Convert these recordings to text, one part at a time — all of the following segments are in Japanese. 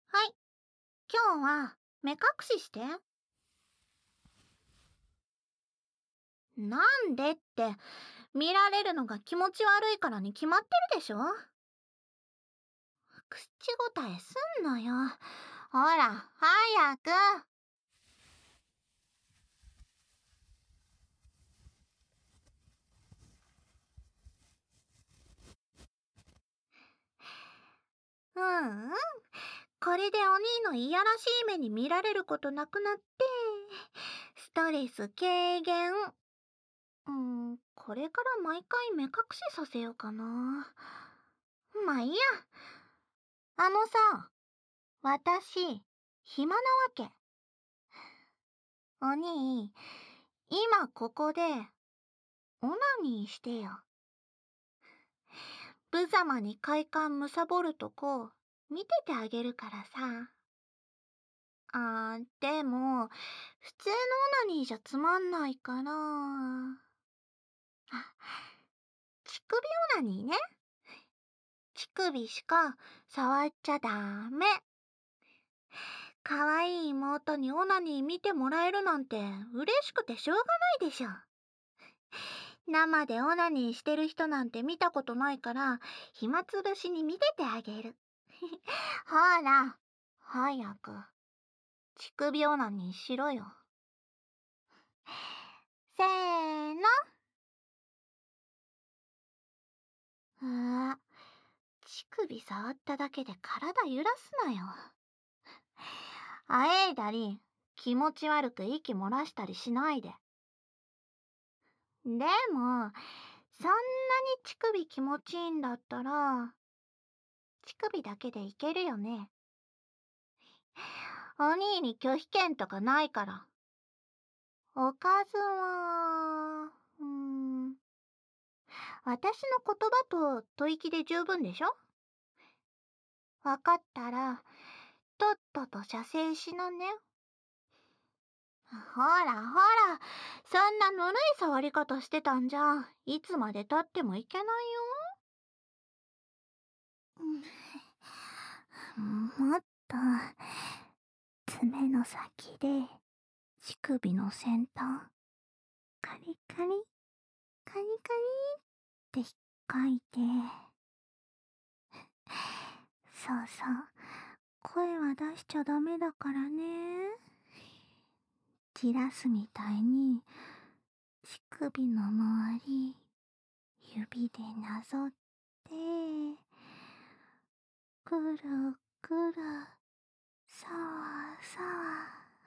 はい、今日は目隠しして。なんでって、見られるのが気持ち悪いからに決まってるでしょ。口答えすんのよ。ほら、早く。うん。これでお兄のいやらしい目に見られることなくなって、ストレス軽減。これから毎回目隠しさせようかな。まあいいや。あのさ、私、暇なわけ。お兄、今ここで、オナニーしてよ。無様に快感貪るとこ、見ててあげるからさ。でも、普通のオナニーじゃつまんないから。乳首オナニーね。乳首しか触っちゃダメ。可愛い妹にオナニー見てもらえるなんて嬉しくてしょうがないでしょ。生でオナニーしてる人なんて見たことないから、暇つぶしに見ててあげる。ほら、早く、乳首オナニーしろよ。せーの。乳首触っただけで体揺らすなよ。あえいだり、気持ち悪く息漏らしたりしないで。でも、そんなに乳首気持ちいいんだったら、乳首だけでいけるよね。お兄に拒否権とかないから。おかずは、私の言葉と吐息で十分でしょ。わかったら、とっとと射精しなね。ほらほら、そんなぬるい触り方してたんじゃ、いつまで経ってもいけないよ。もっと、爪の先で、乳首の先端、カリカリ、カリカリって引っかいて。そうそう、声は出しちゃダメだからね。じらすみたいに、乳首の周り、指でなぞって、くるくる、さわさわ。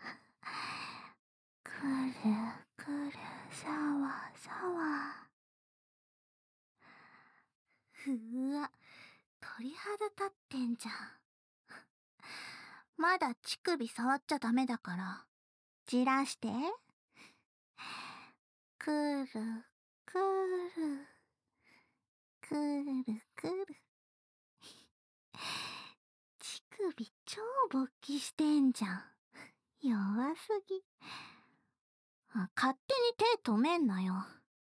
くるくる、さわさわ。ふわ、鳥肌立ってんじゃん。まだ乳首触っちゃダメだから、じらして。くるくる、くるくる。乳首超勃起してんじゃん。弱すぎ。勝手に手止めんなよ。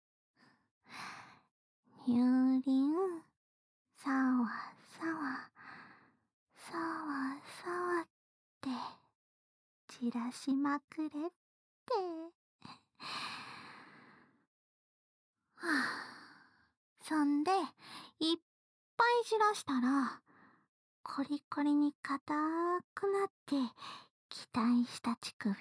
にゅりん、さわさわ、さわさわって、じらしまくれって。はあ、そんで、いっぱいじらしたら、コリコリに硬くなって、期待した乳首、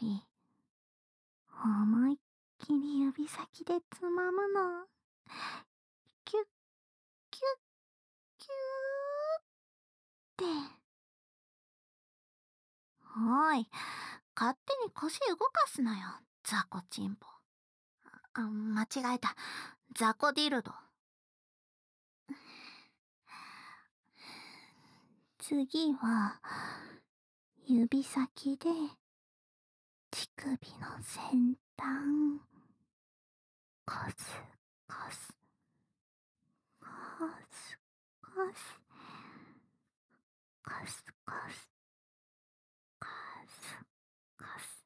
思いっきり指先でつまむの。キュッキュッキューって。おい、勝手に腰動かすなよ、雑魚チンポ。間違えた。雑魚ディルド。次は、指先で、乳首の先端、コスコス、コスコス、コスコス、コスコス。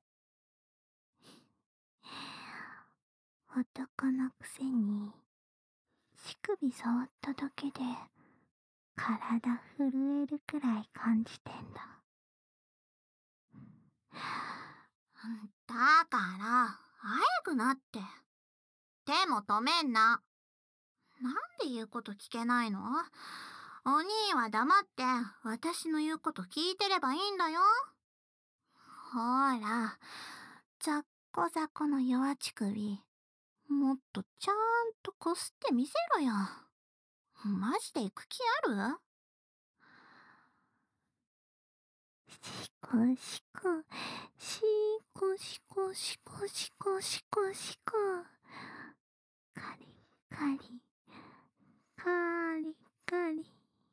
男のくせに、乳首触っただけで、体震えるくらい感じてんだ。 だから早くなって。手も止めんな。なんで言うこと聞けないの？お兄は黙って私の言うこと聞いてればいいんだよ。ほら、ざっこざこの弱乳首、もっとちゃんとこすってみせろよ。マジで行く気ある？しこしこ、しこしこしこしこしこしこ。カリカリ、カリカリ。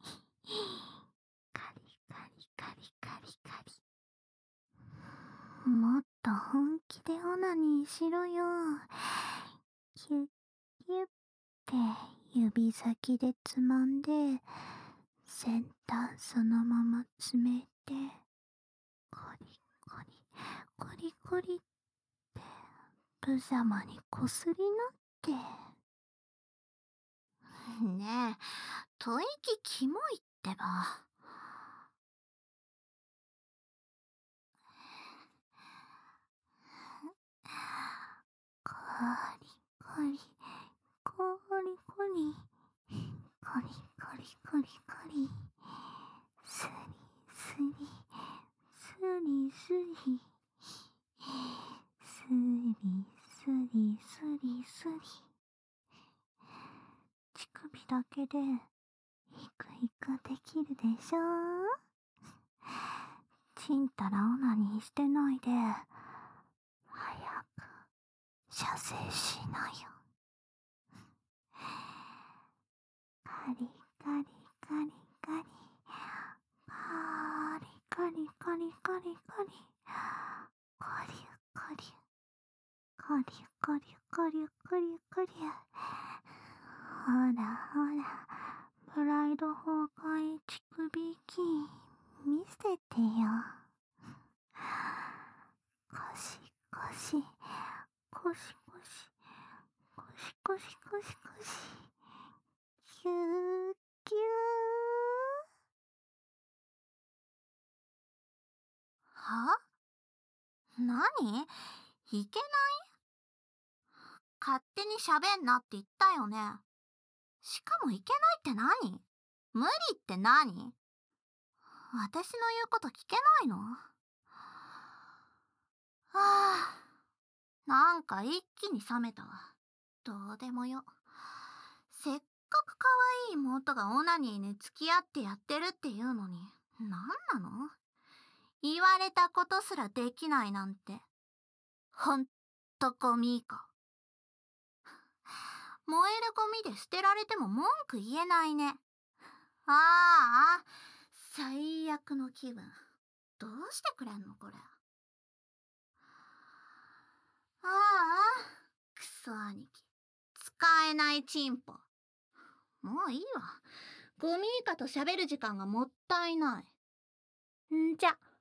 カリカリカリカリカリ。もっと本気でオナニーしろよ。キュッキュッて指先でつまんで、先端そのまま詰めて、コリコリ、コリコリって無様にこすりなって。ねえ、吐息キモいってば。コリコリ、コリコリ、コリコリコリコリ、スリスリ、スリスリ、スリスリスリスリ。乳首だけでイクイクできるでしょ？ちんたらオナニーしてないで、早く射精しなよ。カリカリカリカリ、カリカリカリカリカリ、コリュコリュ、コリュコリュコリュコリュコリュ。ほらほら、プライド崩壊乳首キー見せてよ。コシコシ、コシコシ、コシコシコシコシ、キューキュー。は？何？いけない？勝手に喋んなって言ったよね。しかもいけないって何？無理って何？私の言うこと聞けないの？はあ、なんか一気に冷めたわ。どうでもよ。せっかく可愛い妹がオナニーに付き合ってやってるっていうのに、なんなの？言われたことすらできないなんて。ほんとゴミ以下。燃えるゴミで捨てられても文句言えないね。ああ、最悪の気分。どうしてくれんのこれ。ああ、クソ兄貴。使えないチンポ。もういいわ。ゴミイカと喋る時間がもったいない。んじゃ。